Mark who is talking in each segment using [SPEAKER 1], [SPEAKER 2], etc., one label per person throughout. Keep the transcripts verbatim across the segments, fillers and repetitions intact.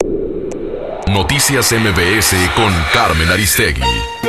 [SPEAKER 1] Noticias M B S con Carmen Aristegui.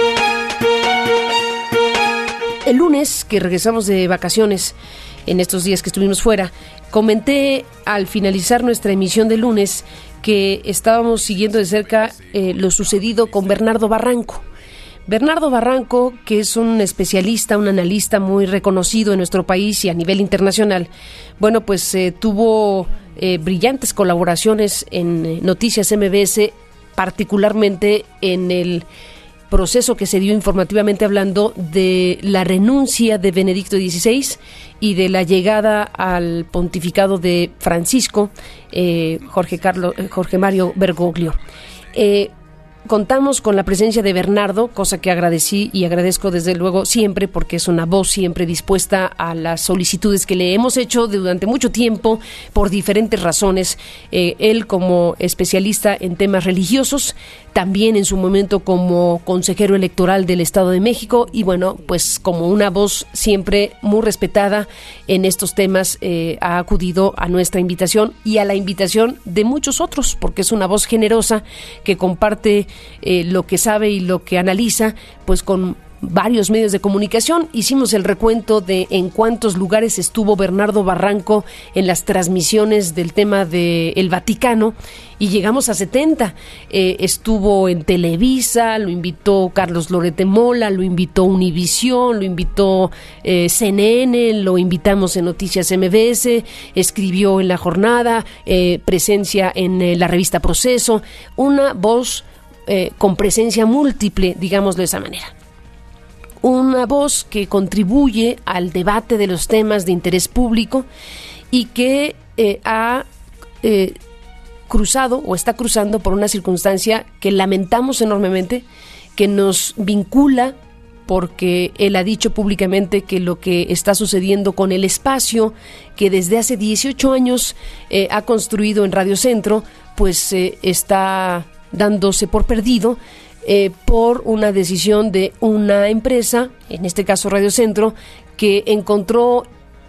[SPEAKER 2] El lunes, que regresamos de vacaciones, en estos días que estuvimos fuera, comenté al finalizar nuestra emisión de lunes que estábamos siguiendo de cerca eh, lo sucedido con Bernardo Barranco. Bernardo Barranco, que es un especialista, un analista muy reconocido en nuestro país y a nivel internacional, bueno, pues eh, tuvo eh, brillantes colaboraciones en eh, Noticias M B S, particularmente en el proceso que se dio informativamente hablando de la renuncia de Benedicto dieciséis y de la llegada al pontificado de Francisco, eh, Jorge, Carlos, Jorge Mario Bergoglio. Eh, Contamos con la presencia de Bernardo, cosa que agradecí y agradezco desde luego siempre, porque es una voz siempre dispuesta a las solicitudes que le hemos hecho durante mucho tiempo por diferentes razones. Eh, él como especialista en temas religiosos, también en su momento como consejero electoral del Estado de México y bueno, pues como una voz siempre muy respetada en estos temas, eh, ha acudido a nuestra invitación y a la invitación de muchos otros, porque es una voz generosa que comparte Eh, lo que sabe y lo que analiza, pues con varios medios de comunicación. Hicimos el recuento de en cuántos lugares estuvo Bernardo Barranco en las transmisiones del tema del Vaticano y llegamos a setenta. Eh, estuvo en Televisa, lo invitó Carlos Loret de Mola, lo invitó Univisión, lo invitó eh, C N N, lo invitamos en Noticias M B S, escribió en La Jornada, eh, presencia en eh, la revista Proceso, una voz Eh, con presencia múltiple, digámoslo de esa manera. Una voz que contribuye al debate de los temas de interés público y que eh, ha eh, cruzado o está cruzando por una circunstancia que lamentamos enormemente, que nos vincula, porque él ha dicho públicamente que lo que está sucediendo con el espacio que desde hace dieciocho años eh, ha construido en Radio Centro, pues eh, está dándose por perdido eh, por una decisión de una empresa, en este caso Radio Centro, que encontró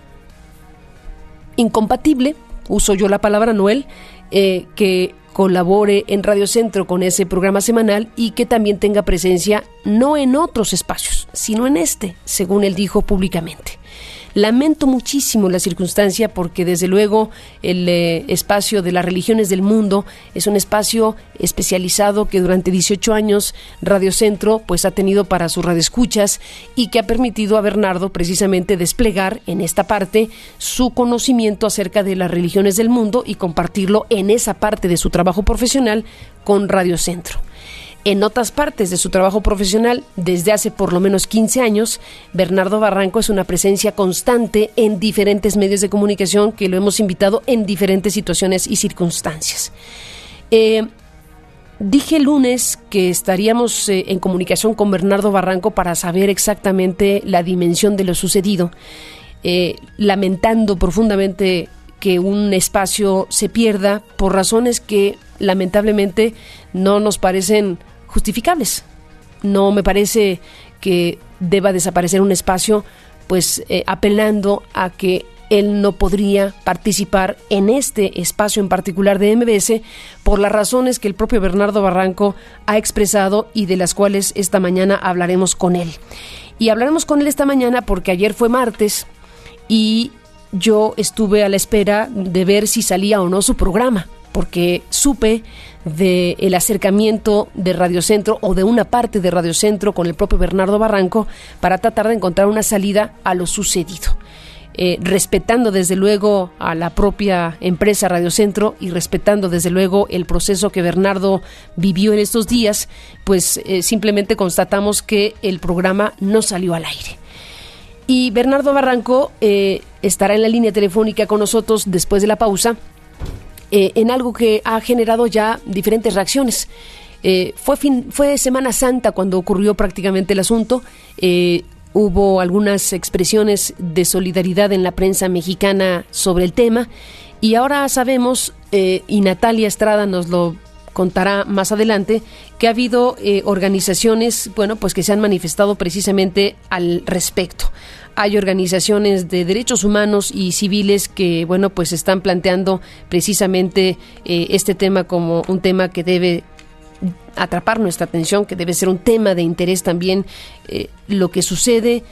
[SPEAKER 2] incompatible, uso yo la palabra, no él, eh, que colabore en Radio Centro con ese programa semanal y que también tenga presencia no en otros espacios, sino en este, según él dijo públicamente. Lamento muchísimo la circunstancia porque desde luego el eh, espacio de las religiones del mundo es un espacio especializado que durante dieciocho años Radio Centro pues ha tenido para sus radioescuchas y que ha permitido a Bernardo precisamente desplegar en esta parte su conocimiento acerca de las religiones del mundo y compartirlo en esa parte de su trabajo profesional con Radio Centro. En otras partes de su trabajo profesional, desde hace por lo menos quince años, Bernardo Barranco es una presencia constante en diferentes medios de comunicación que lo hemos invitado en diferentes situaciones y circunstancias. Eh, dije el lunes que estaríamos eh, en comunicación con Bernardo Barranco para saber exactamente la dimensión de lo sucedido, eh, lamentando profundamente que un espacio se pierda por razones que lamentablemente no nos parecen justificables. No me parece que deba desaparecer un espacio, pues eh, apelando a que él no podría participar en este espacio en particular de M B S por las razones que el propio Bernardo Barranco ha expresado y de las cuales esta mañana hablaremos con él. Y hablaremos con él esta mañana porque ayer fue martes y yo estuve a la espera de ver si salía o no su programa, porque supe del acercamiento de Radio Centro o de una parte de Radio Centro con el propio Bernardo Barranco para tratar de encontrar una salida a lo sucedido. Eh, respetando desde luego a la propia empresa Radio Centro y respetando desde luego el proceso que Bernardo vivió en estos días, pues eh, simplemente constatamos que el programa no salió al aire. Y Bernardo Barranco eh, estará en la línea telefónica con nosotros después de la pausa, eh, en algo que ha generado ya diferentes reacciones. Eh, fue, fin, fue Semana Santa cuando ocurrió prácticamente el asunto. Eh, hubo algunas expresiones de solidaridad en la prensa mexicana sobre el tema y ahora sabemos, eh, y Natalia Estrada nos lo contará más adelante, que ha habido eh, organizaciones, bueno, pues que se han manifestado precisamente al respecto. hay organizaciones de derechos humanos y civiles que, bueno, pues están planteando precisamente eh, este tema como un tema que debe atrapar nuestra atención, que debe ser un tema de interés también, eh, lo que sucede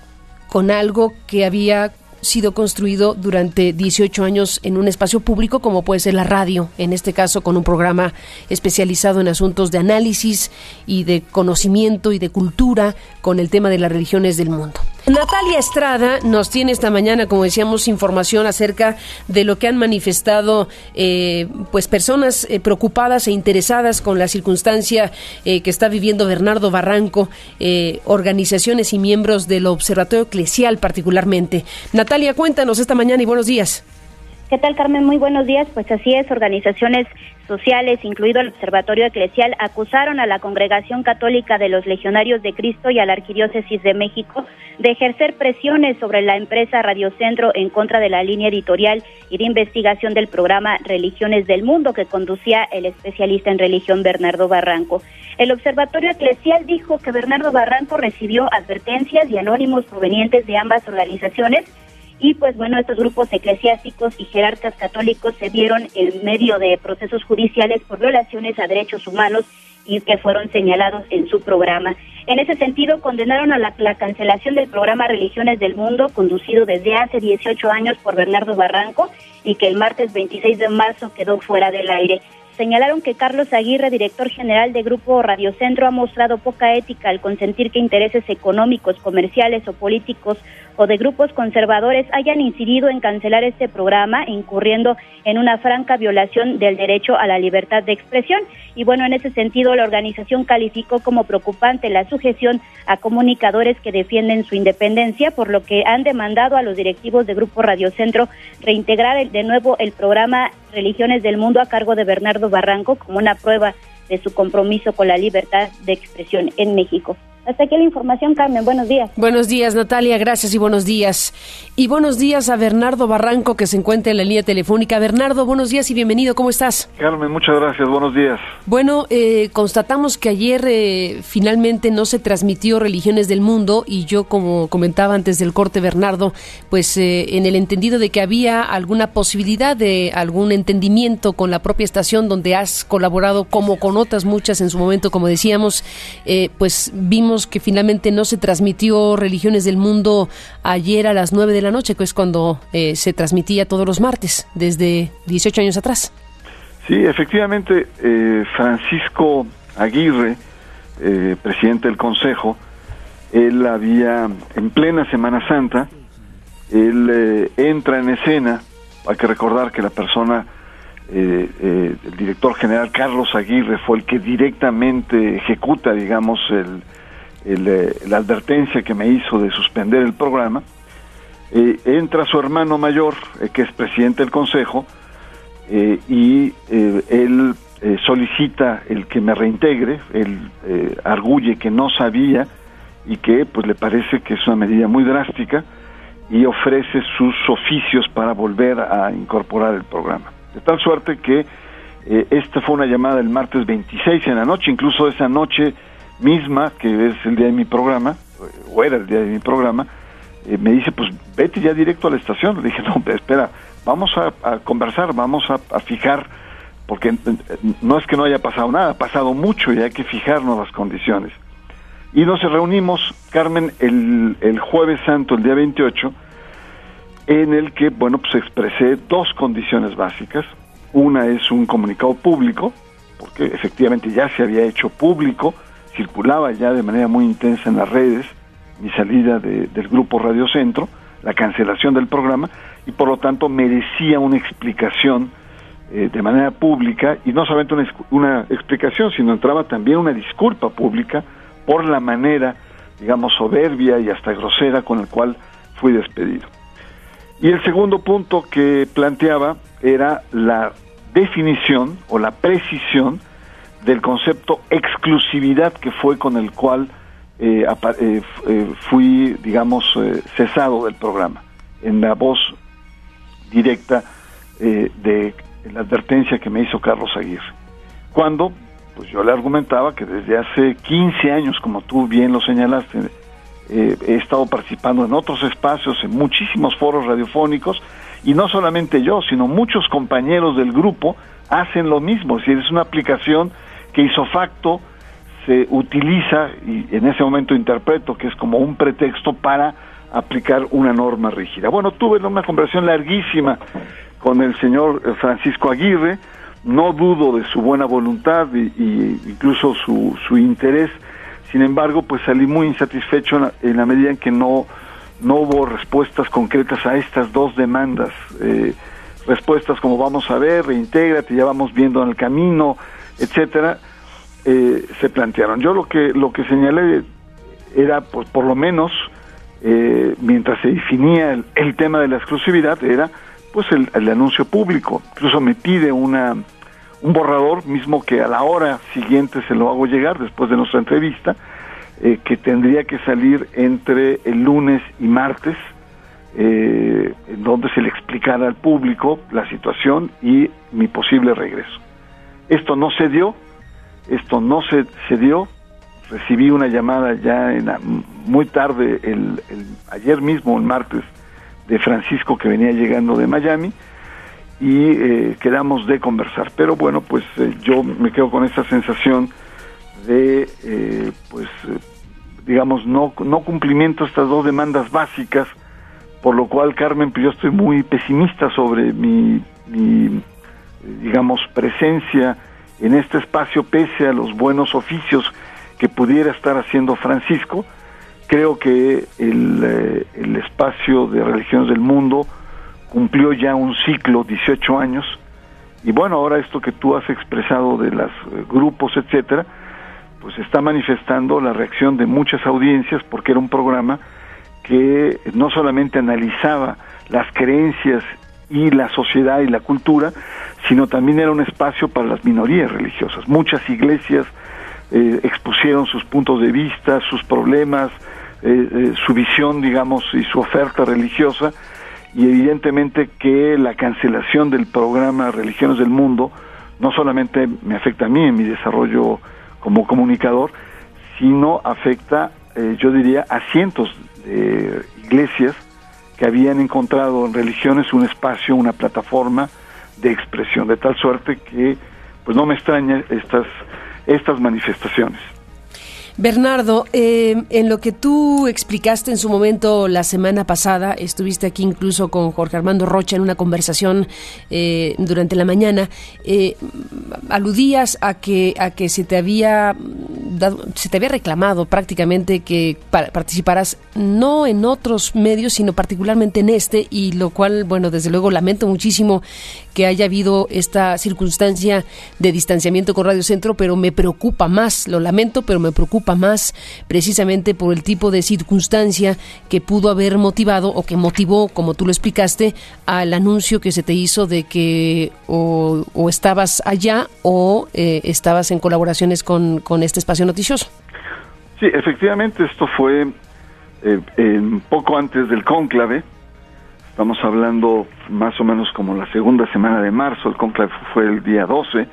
[SPEAKER 2] con algo que había sido construido durante dieciocho años en un espacio público como puede ser la radio, en este caso con un programa especializado en asuntos de análisis y de conocimiento y de cultura con el tema de las religiones del mundo. Natalia Estrada nos tiene esta mañana, como decíamos, información acerca de lo que han manifestado eh, pues personas eh, preocupadas e interesadas con la circunstancia eh, que está viviendo Bernardo Barranco, eh, organizaciones y miembros del Observatorio Eclesial particularmente. Natalia, cuéntanos esta mañana y buenos días.
[SPEAKER 3] ¿Qué tal, Carmen? Muy buenos días. Pues así es, organizaciones sociales, incluido el Observatorio Eclesial, acusaron a la Congregación Católica de los Legionarios de Cristo y a la Arquidiócesis de México de ejercer presiones sobre la empresa Radio Centro en contra de la línea editorial y de investigación del programa Religiones del Mundo que conducía el especialista en religión Bernardo Barranco. El Observatorio Eclesial dijo que Bernardo Barranco recibió advertencias y anónimos provenientes de ambas organizaciones. Y pues bueno, estos grupos eclesiásticos y jerarcas católicos se vieron en medio de procesos judiciales por violaciones a derechos humanos y que fueron señalados en su programa. En ese sentido, condenaron a la, la cancelación del programa Religiones del Mundo, conducido desde hace dieciocho años por Bernardo Barranco, y que el martes veintiséis de marzo quedó fuera del aire. Señalaron que Carlos Aguirre, director general de Grupo Radio Centro, ha mostrado poca ética al consentir que intereses económicos, comerciales o políticos o de grupos conservadores hayan incidido en cancelar este programa, incurriendo en una franca violación del derecho a la libertad de expresión. Y bueno, en ese sentido, la organización calificó como preocupante la sujeción a comunicadores que defienden su independencia, por lo que han demandado a los directivos de Grupo Radio Centro reintegrar de nuevo el programa Religiones del Mundo a cargo de Bernardo Barranco como una prueba de su compromiso con la libertad de expresión en México. Hasta aquí la información, Carmen. Buenos días.
[SPEAKER 2] Buenos días, Natalia. Gracias y buenos días. Y buenos días a Bernardo Barranco, que se encuentra en la línea telefónica. Bernardo, buenos días y bienvenido. ¿Cómo estás?
[SPEAKER 4] Carmen, muchas gracias. Buenos días.
[SPEAKER 2] Bueno, eh, constatamos que ayer eh, finalmente no se transmitió Religiones del Mundo y yo, como comentaba antes del corte, Bernardo, pues eh, en el entendido de que había alguna posibilidad de algún entendimiento con la propia estación donde has colaborado, como con otras muchas en su momento, como decíamos, eh, pues vimos que finalmente no se transmitió Religiones del Mundo ayer a las nueve de la noche, que es cuando eh, se transmitía todos los martes, desde dieciocho años atrás.
[SPEAKER 4] Sí, efectivamente, eh, Francisco Aguirre, eh, presidente del Consejo, él había, en plena Semana Santa, él eh, entra en escena. Hay que recordar que la persona, eh, eh, el director general Carlos Aguirre, fue el que directamente ejecuta, digamos, el El, eh, la advertencia que me hizo de suspender el programa. Eh, entra su hermano mayor, eh, que es presidente del Consejo, eh, y eh, él eh, solicita el que me reintegre. Él eh, arguye que no sabía y que pues le parece que es una medida muy drástica, y ofrece sus oficios para volver a incorporar el programa. De tal suerte que eh, esta fue una llamada el martes veintiséis en la noche, incluso esa noche misma, que es el día de mi programa, o era el día de mi programa, eh, me dice, pues vete ya directo a la estación. Le dije, no, espera, vamos a, a conversar, vamos a, a fijar, porque no es que no haya pasado nada, ha pasado mucho y hay que fijar nuevas condiciones. Y nos reunimos, Carmen, el, el Jueves Santo, el día veintiocho, en el que, bueno, pues expresé dos condiciones básicas. Una es un comunicado público, porque efectivamente ya se había hecho público, circulaba ya de manera muy intensa en las redes mi salida de, del Grupo Radio Centro, la cancelación del programa, y por lo tanto merecía una explicación eh, de manera pública, y no solamente una, una explicación, sino entraba también una disculpa pública por la manera, digamos, soberbia y hasta grosera con el cual fui despedido. Y el segundo punto que planteaba era la definición o la precisión del concepto exclusividad, que fue con el cual eh, eh, eh, fui, digamos, eh, cesado del programa, en la voz directa eh, de la advertencia que me hizo Carlos Aguirre. Cuando, pues yo le argumentaba que desde hace quince años, como tú bien lo señalaste, eh, he estado participando en otros espacios, en muchísimos foros radiofónicos, y no solamente yo, sino muchos compañeros del grupo hacen lo mismo. Es decir, es una aplicación que isofacto se utiliza, y en ese momento interpreto que es como un pretexto para aplicar una norma rígida. Bueno, tuve una conversación larguísima con el señor Francisco Aguirre, no dudo de su buena voluntad y, y incluso su, su interés. Sin embargo, pues salí muy insatisfecho en la, en la medida en que no, no hubo respuestas concretas a estas dos demandas. Eh, respuestas como vamos a ver, reintégrate, ya vamos viendo en el camino, etcétera, eh, se plantearon. Yo lo que lo que señalé era, pues, por lo menos, eh, mientras se definía el, el tema de la exclusividad, era pues el, el anuncio público. Incluso me pide una un borrador, mismo que a la hora siguiente se lo hago llegar, después de nuestra entrevista, eh, que tendría que salir entre el lunes y martes, eh, en donde se le explicara al público la situación y mi posible regreso. Esto no se dio, esto no se, se dio. Recibí una llamada ya en la, muy tarde, el, el ayer mismo, el martes, de Francisco, que venía llegando de Miami, y eh, quedamos de conversar. Pero bueno, pues eh, yo me quedo con esta sensación de, eh, pues, eh, digamos, no, no cumplimiento a estas dos demandas básicas, por lo cual, Carmen, pues yo estoy muy pesimista sobre mi, mi digamos, presencia en este espacio, pese a los buenos oficios que pudiera estar haciendo Francisco. Creo que el, eh, el espacio de Religiones del Mundo cumplió ya un ciclo, dieciocho años, y bueno, ahora esto que tú has expresado de los eh, grupos, etcétera, pues está manifestando la reacción de muchas audiencias, porque era un programa que no solamente analizaba las creencias y la sociedad y la cultura, sino también era un espacio para las minorías religiosas. Muchas iglesias eh, expusieron sus puntos de vista, sus problemas, eh, eh, su visión, digamos, y su oferta religiosa, y evidentemente que la cancelación del programa Religiones del Mundo no solamente me afecta a mí en mi desarrollo como comunicador, sino afecta, eh, yo diría, a cientos de iglesias que habían encontrado en Religiones un espacio, una plataforma de expresión, de tal suerte que pues no me extraña estas, estas manifestaciones.
[SPEAKER 2] Bernardo, eh, en lo que tú explicaste en su momento la semana pasada, estuviste aquí incluso con Jorge Armando Rocha en una conversación eh, durante la mañana, eh, aludías a que a que se te había dado, se te había reclamado prácticamente que pa- participaras no en otros medios, sino particularmente en este, y lo cual, bueno, desde luego lamento muchísimo que haya habido esta circunstancia de distanciamiento con Radio Centro, pero me preocupa más, lo lamento, pero me preocupa más precisamente por el tipo de circunstancia que pudo haber motivado o que motivó, como tú lo explicaste, al anuncio que se te hizo de que o, o estabas allá o eh, estabas en colaboraciones con, con este espacio noticioso.
[SPEAKER 4] Sí, efectivamente, esto fue eh, eh, poco antes del cónclave. Estamos hablando más o menos como la segunda semana de marzo. El cónclave fue el día doce,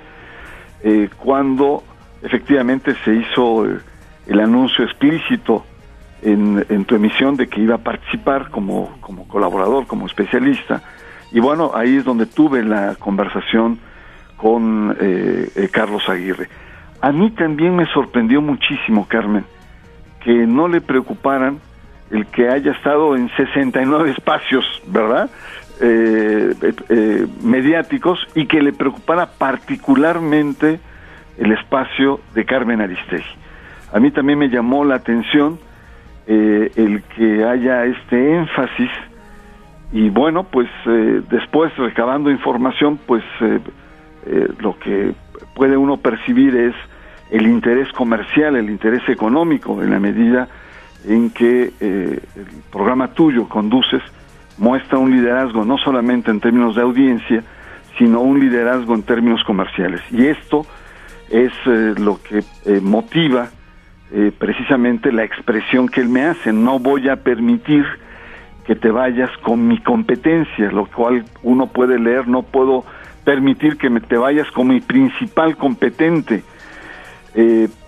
[SPEAKER 4] eh, cuando efectivamente se hizo eh, el anuncio explícito en, en tu emisión de que iba a participar como, como colaborador, como especialista. Y bueno, ahí es donde tuve la conversación con eh, eh, Carlos Aguirre. A mí también me sorprendió muchísimo, Carmen, que no le preocuparan el que haya estado en sesenta y nueve espacios, ¿verdad?, eh, eh, eh, mediáticos, y que le preocupara particularmente el espacio de Carmen Aristegui. A mí también me llamó la atención eh, el que haya este énfasis, y bueno, pues eh, después, recabando información, pues eh, eh, lo que puede uno percibir es el interés comercial, el interés económico, en la medida en que eh, el programa tuyo, Conduces, muestra un liderazgo no solamente en términos de audiencia, sino un liderazgo en términos comerciales. Y esto es eh, lo que eh, motiva eh, precisamente la expresión que él me hace: no voy a permitir que te vayas con mi competencia, lo cual uno puede leer: no puedo permitir que me te vayas con mi principal competente. Eh,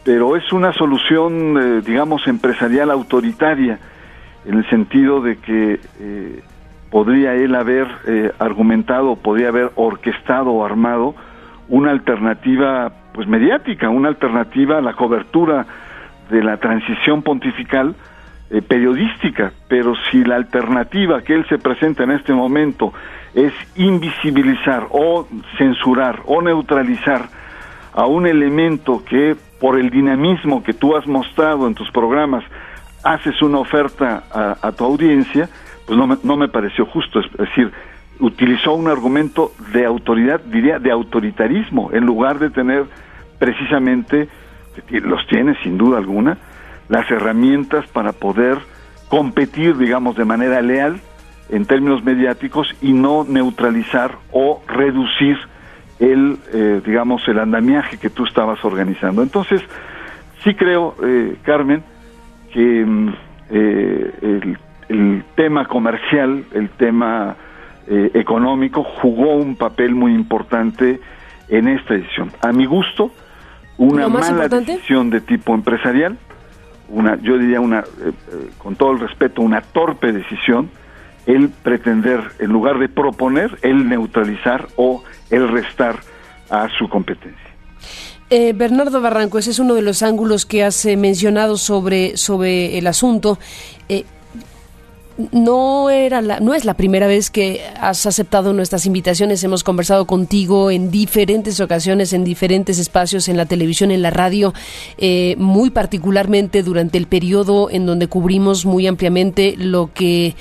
[SPEAKER 4] pero es una solución, eh, digamos, empresarial autoritaria, en el sentido de que eh, podría él haber eh, argumentado, podría haber orquestado o armado una alternativa, pues, mediática, una alternativa a la cobertura de la transición pontifical eh, periodística, pero si la alternativa que él se presenta en este momento es invisibilizar o censurar o neutralizar a un elemento que, por el dinamismo que tú has mostrado en tus programas, haces una oferta a, a tu audiencia, pues no me, no me pareció justo. Es decir, utilizó un argumento de autoridad, diría de autoritarismo, en lugar de tener precisamente, los tiene sin duda alguna, las herramientas para poder competir, digamos, de manera leal en términos mediáticos y no neutralizar o reducir el, eh, digamos, el andamiaje que tú estabas organizando. Entonces, sí creo, eh, Carmen, que eh, el, el tema comercial, el tema eh, económico jugó un papel muy importante en esta edición. A mi gusto, una mala importante? decisión de tipo empresarial, una, yo diría una, eh, eh, con todo el respeto, una torpe decisión, el pretender, en lugar de proponer, el neutralizar o el restar a su competencia.
[SPEAKER 2] Eh, Bernardo Barranco, ese es uno de los ángulos que has eh, mencionado sobre, sobre el asunto. Eh, No era la, no es la primera vez que has aceptado nuestras invitaciones. Hemos conversado contigo en diferentes ocasiones, en diferentes espacios, en la televisión, en la radio, eh, muy particularmente durante el periodo en donde cubrimos muy ampliamente lo que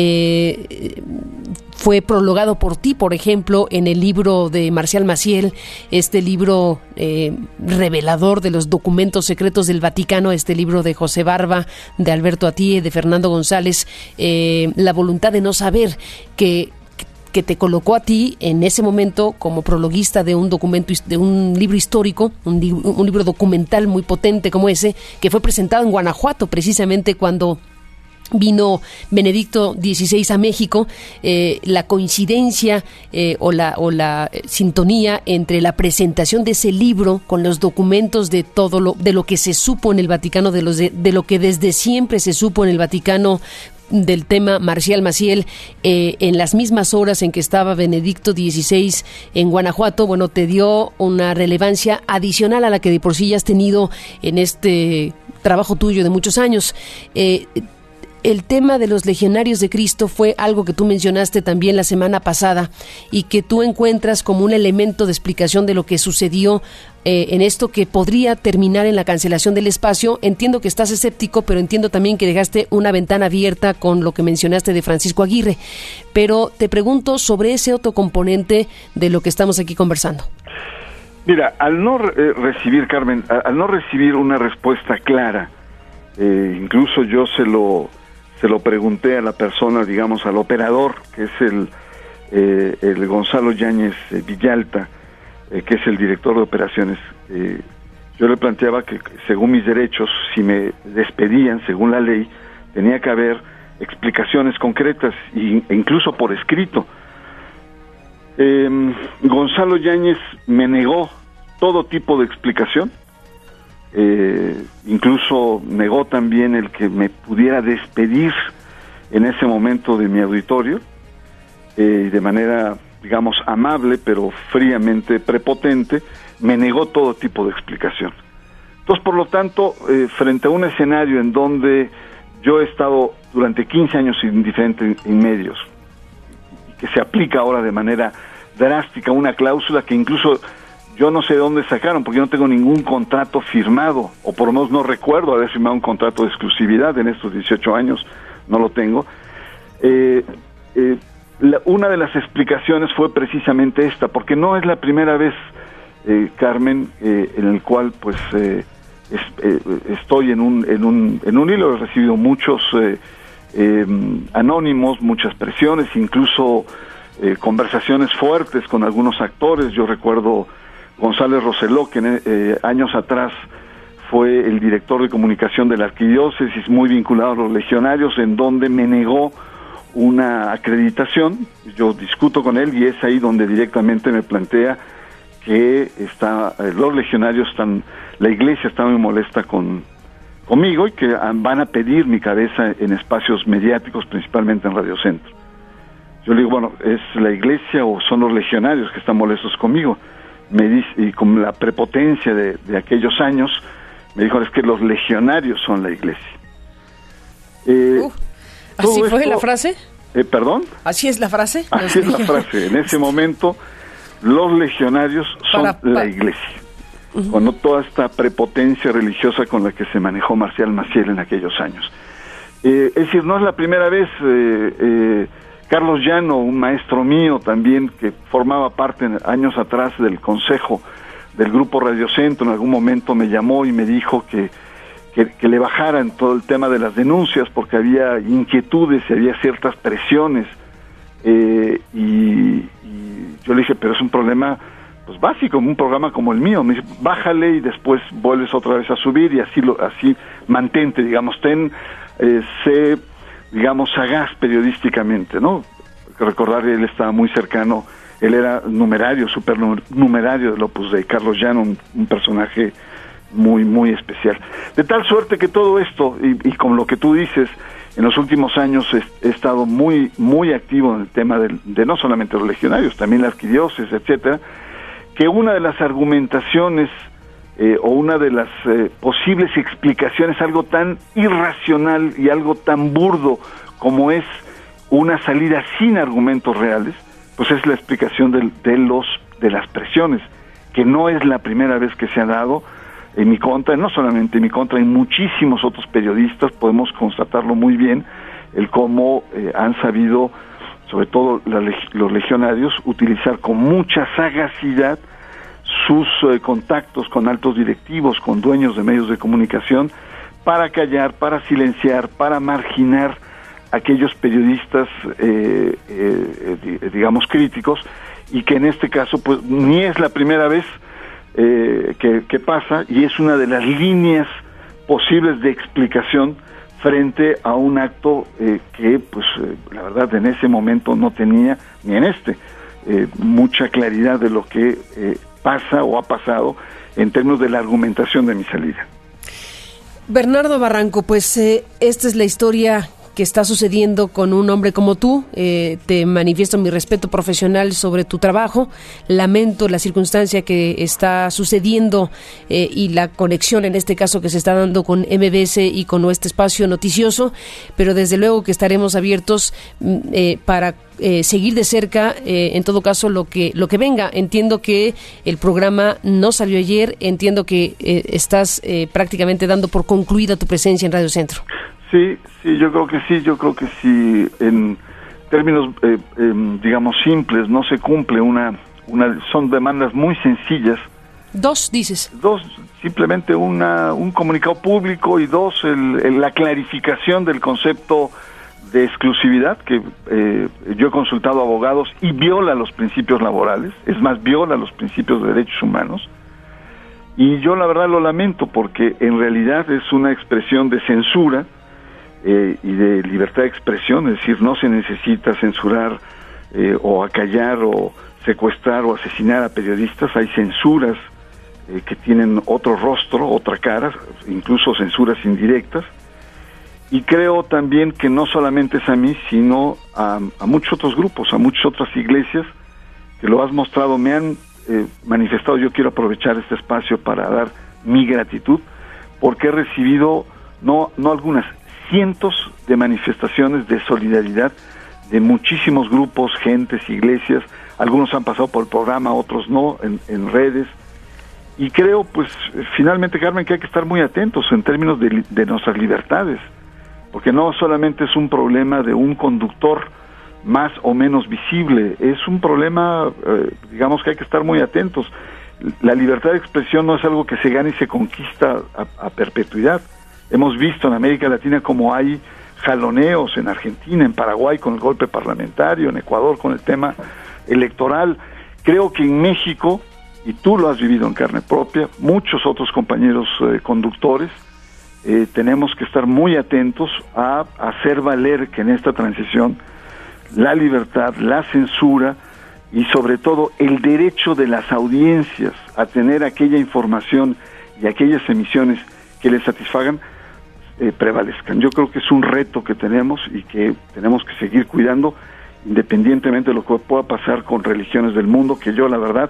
[SPEAKER 2] eh, fue prologado por ti, por ejemplo, en el libro de Marcial Maciel, este libro eh, revelador de los documentos secretos del Vaticano, este libro de José Barba, de Alberto Attie, de Fernando González, eh, La voluntad de no saber, que que te colocó a ti en ese momento como prologuista de un documento, de un libro histórico, un, li- un libro documental muy potente como ese, que fue presentado en Guanajuato precisamente cuando vino Benedicto dieciséis a México. Eh, la coincidencia eh, o la, o la eh, sintonía entre la presentación de ese libro con los documentos de todo lo, de lo que se supo en el Vaticano, de, los de, de lo que desde siempre se supo en el Vaticano del tema Marcial Maciel, eh, en las mismas horas en que estaba Benedicto dieciséis en Guanajuato, bueno, te dio una relevancia adicional a la que de por sí ya has tenido en este trabajo tuyo de muchos años. Eh, El tema de los legionarios de Cristo fue algo que tú mencionaste también la semana pasada y que tú encuentras como un elemento de explicación de lo que sucedió eh, en esto que podría terminar en la cancelación del espacio. Entiendo que estás escéptico, pero entiendo también que dejaste una ventana abierta con lo que mencionaste de Francisco Aguirre. Pero te pregunto sobre ese otro componente de lo que estamos aquí conversando.
[SPEAKER 4] Mira, al no eh, recibir, Carmen, al no recibir una respuesta clara, eh, incluso yo se lo... se lo pregunté a la persona, digamos, al operador, que es el, eh, el Gonzalo Yáñez eh, Villalta, eh, que es el director de operaciones. Eh, yo le planteaba que, según mis derechos, si me despedían, según la ley, tenía que haber explicaciones concretas, y, e incluso por escrito. Eh, Gonzalo Yáñez me negó todo tipo de explicación. Eh, incluso negó también el que me pudiera despedir en ese momento de mi auditorio, eh, de manera, digamos, amable, pero fríamente prepotente, me negó todo tipo de explicación. Entonces, por lo tanto, eh, frente a un escenario en donde yo he estado durante quince años en diferentes medios, que se aplica ahora de manera drástica una cláusula que incluso yo no sé de dónde sacaron, porque yo no tengo ningún contrato firmado, o por lo menos no recuerdo haber firmado un contrato de exclusividad en estos dieciocho años, no lo tengo. Eh, eh, la, una de las explicaciones fue precisamente esta, porque no es la primera vez, eh, Carmen, eh, en el cual pues eh, es, eh, estoy en un, en, un, en un hilo. He recibido muchos eh, eh, anónimos, muchas presiones, incluso eh, conversaciones fuertes con algunos actores. Yo recuerdo González Roseló, que eh, años atrás fue el director de comunicación de la arquidiócesis, muy vinculado a los legionarios, en donde me negó una acreditación. Yo discuto con él y es ahí donde directamente me plantea que está, eh, los legionarios están, la iglesia está muy molesta con conmigo y que van a pedir mi cabeza en espacios mediáticos, principalmente en Radio Centro. Yo le digo, bueno, ¿es la iglesia o son los legionarios que están molestos conmigo? Me dice, y con la prepotencia de, de aquellos años, me dijo, es que los legionarios son la iglesia. Eh,
[SPEAKER 2] uh, ¿Así fue
[SPEAKER 4] esto,
[SPEAKER 2] la frase?
[SPEAKER 4] Eh, ¿Perdón?
[SPEAKER 2] ¿Así es la frase?
[SPEAKER 4] Así es la frase. En ese momento, los legionarios son para, para... la iglesia. Uh-huh. Con toda esta prepotencia religiosa con la que se manejó Marcial Maciel en aquellos años. Eh, es decir, no es la primera vez. eh, eh, Carlos Llano, un maestro mío también, que formaba parte años atrás del consejo del Grupo Radio Centro, en algún momento me llamó y me dijo que, que, que le bajaran todo el tema de las denuncias, porque había inquietudes y había ciertas presiones, eh, y, y yo le dije, pero es un problema pues básico, un programa como el mío. Me dice, bájale y después vuelves otra vez a subir y así lo, así mantente, digamos, ten, eh, sé, digamos, sagaz periodísticamente, ¿no? Recordar que él estaba muy cercano, él era numerario, supernumerario del Opus Dei, Carlos Llano, un, un personaje muy, muy especial. De tal suerte que todo esto, y, y con lo que tú dices, en los últimos años he, he estado muy, muy activo en el tema de, de no solamente los legionarios, también la arquidiócesis, etcétera, que una de las argumentaciones eh, o una de las eh, posibles explicaciones, algo tan irracional y algo tan burdo como es una salida sin argumentos reales, pues es la explicación de, de los de las presiones, que no es la primera vez que se ha dado en mi contra, no solamente en mi contra, en muchísimos otros periodistas, podemos constatarlo muy bien, el cómo eh, han sabido, sobre todo la, los legionarios, utilizar con mucha sagacidad sus eh, contactos con altos directivos, con dueños de medios de comunicación, para callar, para silenciar, para marginar a aquellos periodistas, eh, eh, digamos, críticos, y que en este caso, pues, ni es la primera vez eh, que, que pasa, y es una de las líneas posibles de explicación frente a un acto eh, que, pues, eh, la verdad, en ese momento no tenía, ni en este, eh, mucha claridad de lo que eh, pasa o ha pasado en términos de la argumentación de mi salida.
[SPEAKER 2] Bernardo Barranco, pues eh, esta es la historia que está sucediendo con un hombre como tú. Eh, te manifiesto mi respeto profesional sobre tu trabajo. Lamento la circunstancia que está sucediendo eh, y la conexión en este caso que se está dando con M B S y con nuestro espacio noticioso, pero desde luego que estaremos abiertos eh, para eh, seguir de cerca, eh, en todo caso, lo que lo que venga. Entiendo que el programa no salió ayer, entiendo que eh, estás eh, prácticamente dando por concluida tu presencia en Radio Centro.
[SPEAKER 4] Sí, sí, yo creo que sí, yo creo que sí, en términos, eh, eh, digamos, simples, no se cumple una, una, son demandas muy sencillas.
[SPEAKER 2] Dos, dices.
[SPEAKER 4] Dos, simplemente una, un comunicado público, y dos, el, el, la clarificación del concepto de exclusividad, que eh, yo he consultado a abogados y viola los principios laborales, es más, viola los principios de derechos humanos. Y yo la verdad lo lamento, porque en realidad es una expresión de censura, Eh, y de libertad de expresión, es decir, no se necesita censurar eh, o acallar o secuestrar o asesinar a periodistas. Hay censuras eh, que tienen otro rostro, otra cara, incluso censuras indirectas, y creo también que no solamente es a mí, sino a, a muchos otros grupos, a muchas otras iglesias que lo has mostrado, me han eh, manifestado. Yo quiero aprovechar este espacio para dar mi gratitud, porque he recibido no, no algunas, cientos de manifestaciones de solidaridad de muchísimos grupos, gentes, iglesias. Algunos han pasado por el programa, otros no, en, en redes. Y creo, pues, finalmente, Carmen, que hay que estar muy atentos en términos de, de nuestras libertades, porque no solamente es un problema de un conductor más o menos visible, es un problema, eh, digamos, que hay que estar muy atentos. La libertad de expresión no es algo que se gana y se conquista a, a perpetuidad. Hemos visto en América Latina cómo hay jaloneos en Argentina, en Paraguay con el golpe parlamentario, en Ecuador con el tema electoral. Creo que en México, y tú lo has vivido en carne propia, muchos otros compañeros eh, conductores, eh, tenemos que estar muy atentos a, a hacer valer que en esta transición la libertad, la censura y sobre todo el derecho de las audiencias a tener aquella información y aquellas emisiones que les satisfagan, eh, prevalezcan. Yo creo que es un reto que tenemos y que tenemos que seguir cuidando, independientemente de lo que pueda pasar con religiones del mundo, que yo la verdad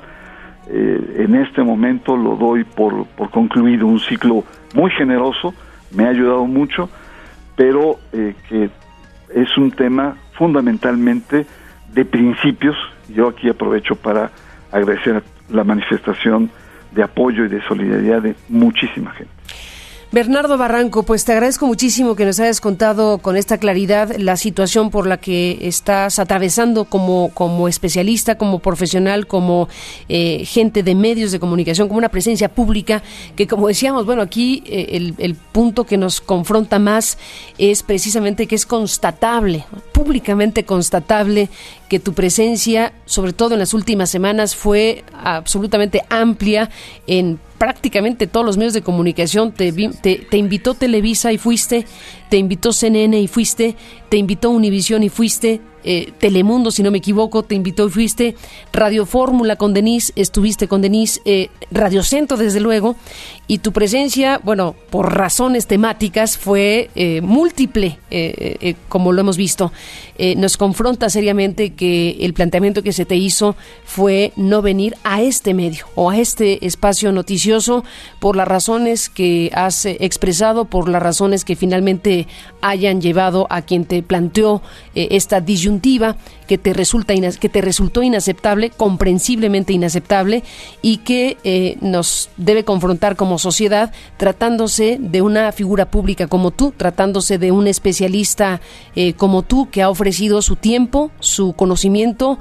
[SPEAKER 4] eh, en este momento lo doy por, por concluido, un ciclo muy generoso, me ha ayudado mucho, pero eh, que es un tema fundamentalmente de principios. Yo aquí aprovecho para agradecer la manifestación de apoyo y de solidaridad de muchísima gente.
[SPEAKER 2] Bernardo Barranco, pues te agradezco muchísimo que nos hayas contado con esta claridad la situación por la que estás atravesando como, como especialista, como profesional, como eh, gente de medios de comunicación, como una presencia pública, que como decíamos, bueno, aquí eh, el, el punto que nos confronta más es precisamente que es constatable, públicamente constatable, que tu presencia, sobre todo en las últimas semanas, fue absolutamente amplia en prácticamente todos los medios de comunicación. Te, te, te invitó Televisa y fuiste, te invitó C N N y fuiste, te invitó Univisión y fuiste, eh, Telemundo, si no me equivoco, te invitó y fuiste, Radio Fórmula con Denise, estuviste con Denise, eh, Radio Centro, desde luego, y tu presencia, bueno, por razones temáticas, fue eh, múltiple, eh, eh, como lo hemos visto. Eh, nos confronta seriamente que el planteamiento que se te hizo fue no venir a este medio o a este espacio noticioso por las razones que has eh, expresado, por las razones que finalmente hayan llevado a quien te planteó eh, esta disyuntiva que te resulta inas- que te resultó inaceptable, comprensiblemente inaceptable, y que eh, nos debe confrontar como sociedad, tratándose de una figura pública como tú, tratándose de un especialista eh, como tú, que ha ofrecido su tiempo, su conocimiento,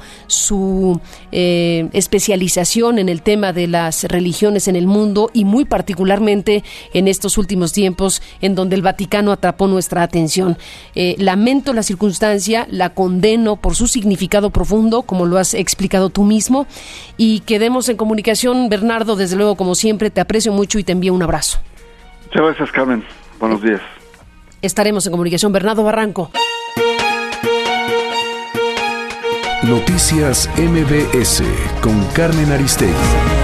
[SPEAKER 2] su eh, especialización en el tema de las religiones en el mundo, y muy particularmente en estos últimos tiempos en donde el Vaticano atrapó nuestra atención. Eh, lamento la circunstancia, la condeno por su significado profundo, como lo has explicado tú mismo, y quedemos en comunicación, Bernardo. Desde luego, como siempre, te aprecio mucho y te envío un abrazo.
[SPEAKER 4] Muchas gracias, Carmen. Buenos días.
[SPEAKER 2] Estaremos en comunicación. Bernardo Barranco.
[SPEAKER 1] Noticias M B S con Carmen Aristegui.